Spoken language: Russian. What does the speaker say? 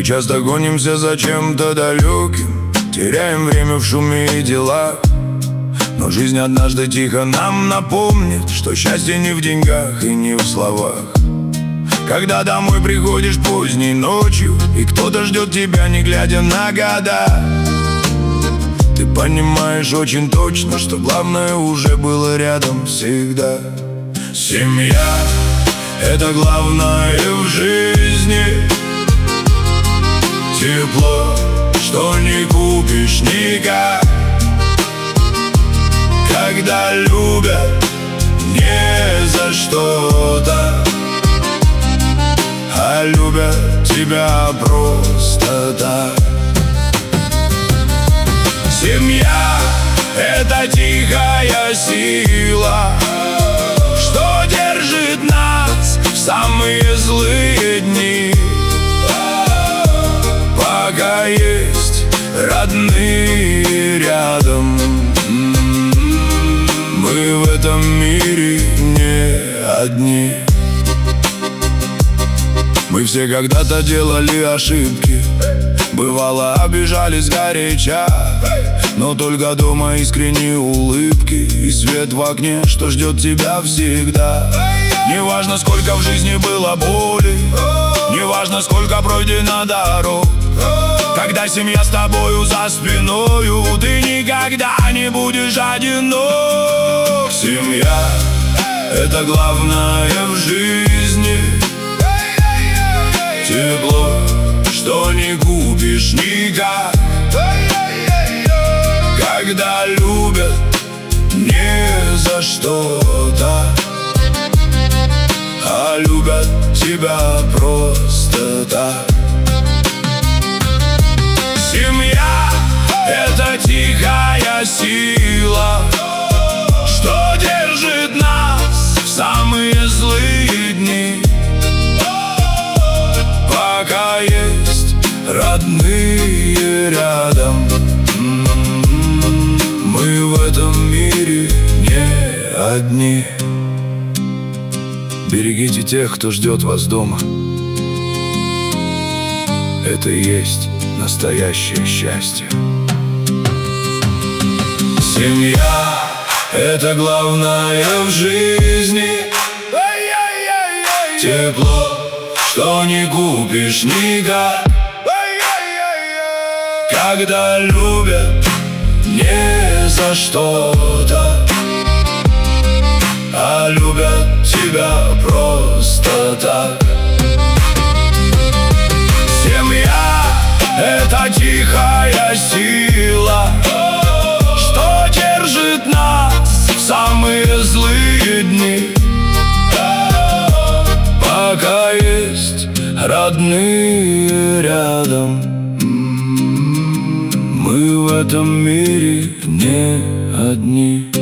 часто гонимся за чем-то далеким, теряем время в шуме и делах. Но жизнь однажды тихо нам напомнит, что счастье не в деньгах и не в словах. Когда домой приходишь поздней ночью, и кто-то ждет тебя, не глядя на года, ты понимаешь очень точно, что главное уже было рядом всегда. Семья — это главное в жизни. Тепло, что не купишь никак. Когда любят не за что-то, а любят тебя просто так. Семья — это тихая сила, что держит нас в самые злые дни. Пока есть родные рядом, мы в этом мире не одни. Мы все когда-то делали ошибки, бывало обижались горяча, но только дома искренние улыбки и свет в окне, что ждет тебя всегда. Неважно, сколько в жизни было боли, неважно, сколько пройдено дорог, когда семья с тобою за спиною, ты никогда не будешь одинок. Семья — это главное в жизни. Тепло, что не купишь никак. Когда любят не за что-то, а любят тебя просто так. Семья — это тихая сила, что держит нас в самые злые дни. Пока есть родные рядом, мы в этом мире не одни. Берегите тех, кто ждет вас дома. Это и есть настоящее счастье. Семья — это главное в жизни. Тепло, что не купишь никак. Когда любят не за что-то, а любят тебя просто так. Семья — это тихая сила, что держит нас в самые злые дни. Пока есть родные рядом, мы в этом мире не одни.